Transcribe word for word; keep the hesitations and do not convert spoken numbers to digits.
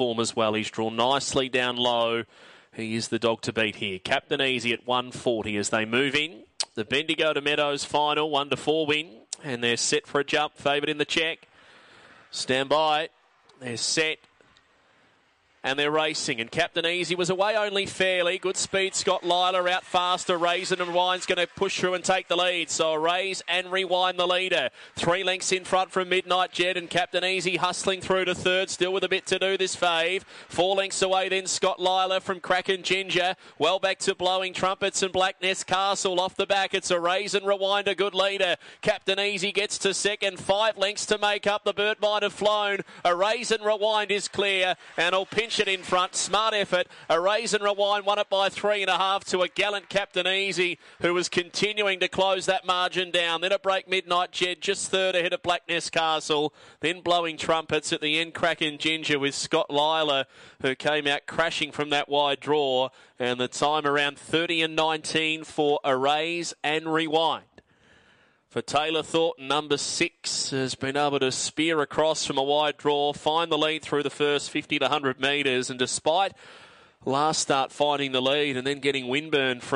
form as well. He's drawn nicely down low. He is the dog to beat here. Captain Easy at one forty as they move in. The Bendigo to Meadows final, one to four win. And they're set for a jump. Favoured in the check. Stand by. They're set. And they're racing. And Captain Easy was away only fairly. Good speed. Scott Lila out faster. Raise and Rewind's going to push through and take the lead. So Raise and Rewind the leader. Three lengths in front from Midnight Jet. And Captain Easy hustling through to third. Still with a bit to do this fave. Four lengths away then Scott Lila from Kraken Ginger. Well back to Blowing Trumpets and Black Nest Castle. Off the back it's a Raise and Rewind, a good leader. Captain Easy gets to second. Five lengths to make up. The bird might have flown. A Raise and Rewind is clear. And will pinch it in front. Smart effort. A Raise and Rewind won it by three and a half to a gallant Captain Easy, who was continuing to close that margin down. Then a break Midnight Jet, just third ahead of Black Nest Castle. Then Blowing Trumpets at the end. Kraken Ginger with Scott Lila, who came out crashing from that wide draw. And the time around thirty and nineteen for a Raise and Rewind. For Taylor Thornton, number six, has been able to spear across from a wide draw, find the lead through the first fifty to one hundred metres, and despite last start finding the lead and then getting windburn from